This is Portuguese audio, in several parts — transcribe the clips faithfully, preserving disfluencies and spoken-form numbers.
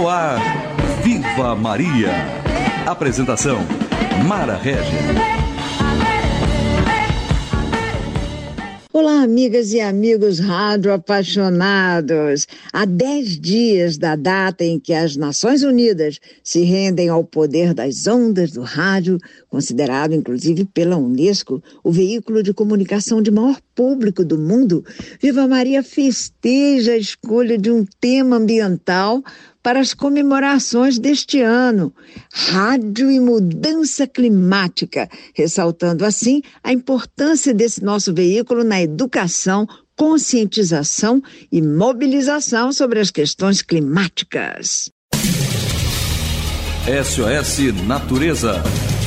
No ar, Viva Maria. Apresentação, Mara Regis. Olá, amigas e amigos rádio apaixonados. Há dez dias da data em que as Nações Unidas se rendem ao poder das ondas do rádio, considerado inclusive pela Unesco o veículo de comunicação de maior público do mundo, Viva Maria festeja a escolha de um tema ambiental para as comemorações deste ano, rádio e mudança climática, ressaltando assim a importância desse nosso veículo na educação, conscientização e mobilização sobre as questões climáticas. S O S Natureza.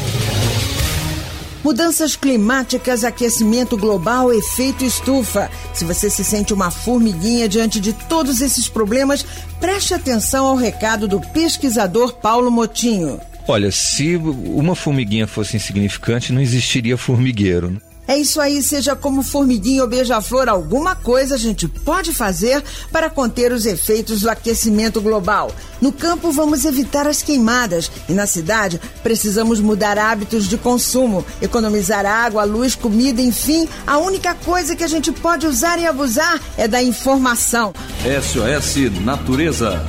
Mudanças climáticas, aquecimento global, efeito estufa. Se você se sente uma formiguinha diante de todos esses problemas, preste atenção ao recado do pesquisador Paulo Motinho. Olha, se uma formiguinha fosse insignificante, não existiria formigueiro. É isso aí, seja como formiguinha ou beija-flor, alguma coisa a gente pode fazer para conter os efeitos do aquecimento global. No campo, vamos evitar as queimadas e na cidade, precisamos mudar hábitos de consumo, economizar água, luz, comida, enfim, a única coisa que a gente pode usar e abusar é da informação. S O S Natureza.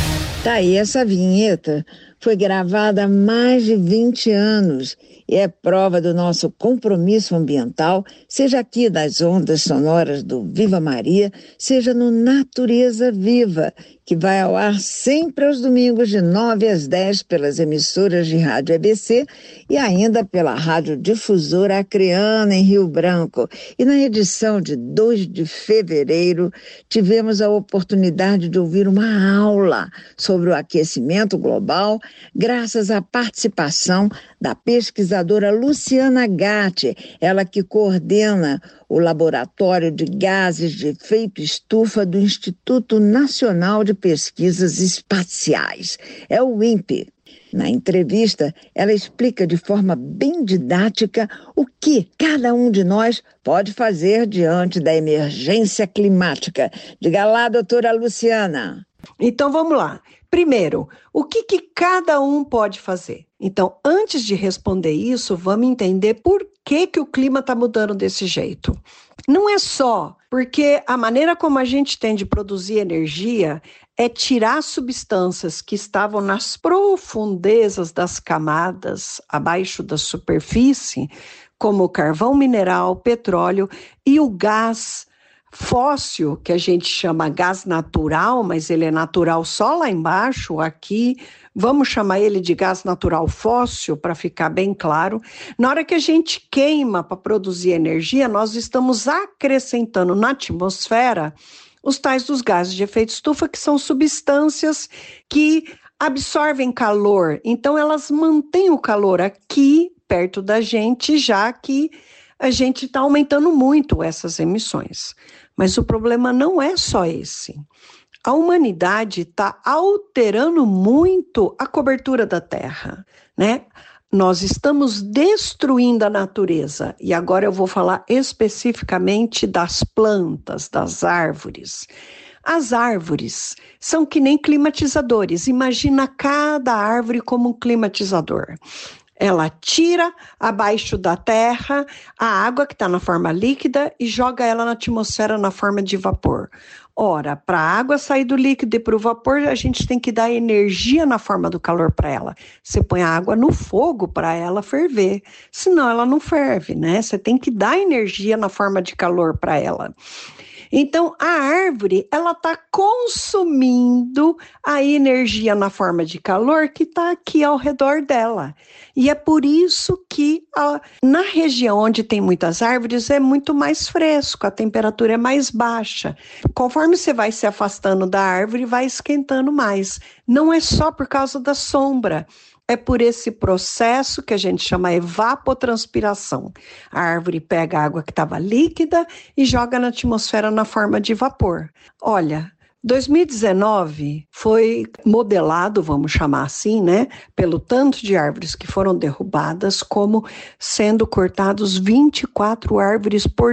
Tá aí essa vinheta. Foi gravada há mais de vinte anos e é prova do nosso compromisso ambiental, seja aqui das ondas sonoras do Viva Maria, seja no Natureza Viva, que vai ao ar sempre aos domingos de nove às dez pelas emissoras de rádio E B C e ainda pela Rádio Difusora Acreana em Rio Branco. E na edição de dois de fevereiro, tivemos a oportunidade de ouvir uma aula sobre o aquecimento global, graças à participação da pesquisadora Luciana Gatti, ela que coordena o Laboratório de Gases de Efeito Estufa do Instituto Nacional de Pesquisas Espaciais, é o INPE. Na entrevista, ela explica de forma bem didática o que cada um de nós pode fazer diante da emergência climática. Diga lá, doutora Luciana. Então, vamos lá. Primeiro, o que, que cada um pode fazer? Então, antes de responder isso, vamos entender por que, que o clima está mudando desse jeito. Não é só porque a maneira como a gente tem de produzir energia é tirar substâncias que estavam nas profundezas das camadas, abaixo da superfície, como o carvão mineral, petróleo e o gás fóssil, que a gente chama gás natural, mas ele é natural só lá embaixo, aqui, vamos chamar ele de gás natural fóssil, para ficar bem claro. Na hora que a gente queima para produzir energia, nós estamos acrescentando na atmosfera os tais dos gases de efeito estufa, que são substâncias que absorvem calor, então elas mantêm o calor aqui, perto da gente, já que a gente está aumentando muito essas emissões. Mas o problema não é só esse. A humanidade está alterando muito a cobertura da Terra, né? Nós estamos destruindo a natureza. E agora eu vou falar especificamente das plantas, das árvores. As árvores são que nem climatizadores. Imagina cada árvore como um climatizador. Ela tira abaixo da terra a água que está na forma líquida e joga ela na atmosfera na forma de vapor. Ora, para a água sair do líquido e para o vapor, a gente tem que dar energia na forma do calor para ela. Você põe a água no fogo para ela ferver, senão ela não ferve, né? Você tem que dar energia na forma de calor para ela. Então, a árvore, ela está consumindo a energia na forma de calor que está aqui ao redor dela. E é por isso que a, na região onde tem muitas árvores é muito mais fresco, a temperatura é mais baixa. Conforme você vai se afastando da árvore, vai esquentando mais. Não é só por causa da sombra. É por esse processo que a gente chama evapotranspiração. A árvore pega a água que estava líquida e joga na atmosfera na forma de vapor. Olha, dois mil e dezenove foi modelado, vamos chamar assim, né, pelo tanto de árvores que foram derrubadas, como sendo cortados vinte e quatro árvores por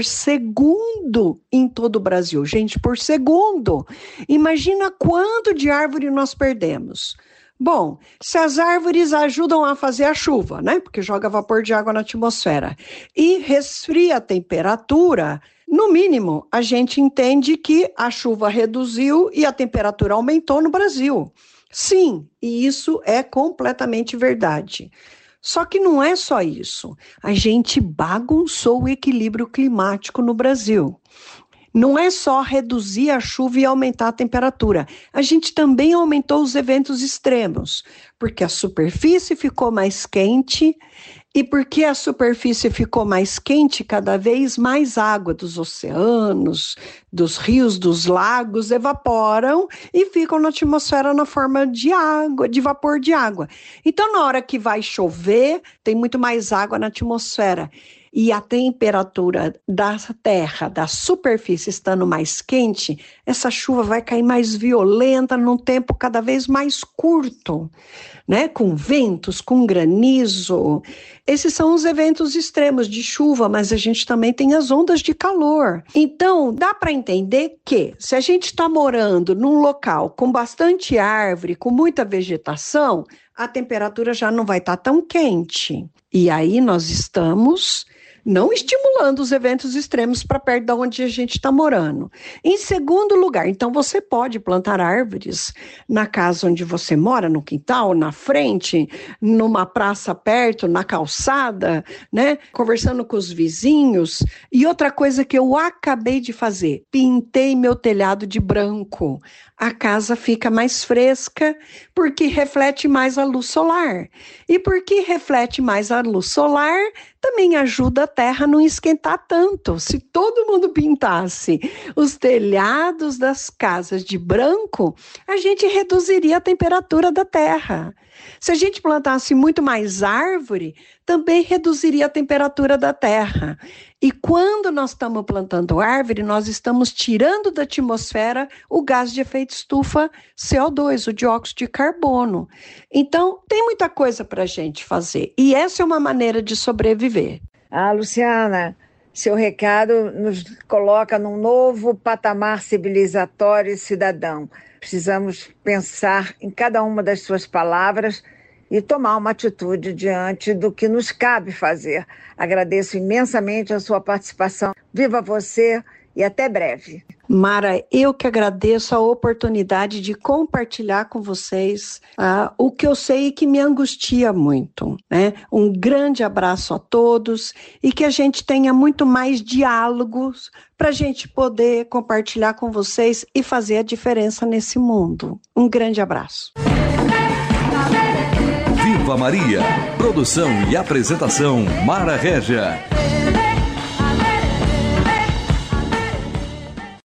segundo em todo o Brasil. Gente, por segundo! Imagina quanto de árvore nós perdemos. Bom, se as árvores ajudam a fazer a chuva, né, porque joga vapor de água na atmosfera, e resfria a temperatura, no mínimo, a gente entende que a chuva reduziu e a temperatura aumentou no Brasil. Sim, e isso é completamente verdade. Só que não é só isso. A gente bagunçou o equilíbrio climático no Brasil. Não é só reduzir a chuva e aumentar a temperatura. A gente também aumentou os eventos extremos, porque a superfície ficou mais quente e porque a superfície ficou mais quente, cada vez mais água dos oceanos, dos rios, dos lagos evaporam e ficam na atmosfera na forma de água, de vapor de água. Então, na hora que vai chover, tem muito mais água na atmosfera. E a temperatura da terra, da superfície estando mais quente, essa chuva vai cair mais violenta num tempo cada vez mais curto, né? Com ventos, com granizo. Esses são os eventos extremos de chuva, mas a gente também tem as ondas de calor. Então, dá para entender que se a gente está morando num local com bastante árvore, com muita vegetação, a temperatura já não vai estar tão quente. E aí nós estamos não estimulando os eventos extremos para perto de onde a gente está morando. Em segundo lugar, então você pode plantar árvores na casa onde você mora, no quintal, na frente, numa praça perto, na calçada, né? Conversando com os vizinhos. E outra coisa que eu acabei de fazer, pintei meu telhado de branco. A casa fica mais fresca porque reflete mais a luz solar. E porque reflete mais a luz solar, também ajuda a terra a não esquentar tanto. Se todo mundo pintasse os telhados das casas de branco, a gente reduziria a temperatura da terra. Se a gente plantasse muito mais árvore, também reduziria a temperatura da terra. E quando nós estamos plantando árvore, nós estamos tirando da atmosfera o gás de efeito estufa C O dois, o dióxido de carbono. Então, tem muita coisa para a gente fazer. E essa é uma maneira de sobreviver. Ah, Luciana, seu recado nos coloca num novo patamar civilizatório e cidadão. Precisamos pensar em cada uma das suas palavras e tomar uma atitude diante do que nos cabe fazer. Agradeço imensamente a sua participação. Viva você e até breve. Mara, eu que agradeço a oportunidade de compartilhar com vocês uh, o que eu sei que me angustia muito, né? Um grande abraço a todos e que a gente tenha muito mais diálogos para a gente poder compartilhar com vocês e fazer a diferença nesse mundo. Um grande abraço. Viva Maria! Produção e apresentação Mara Régia.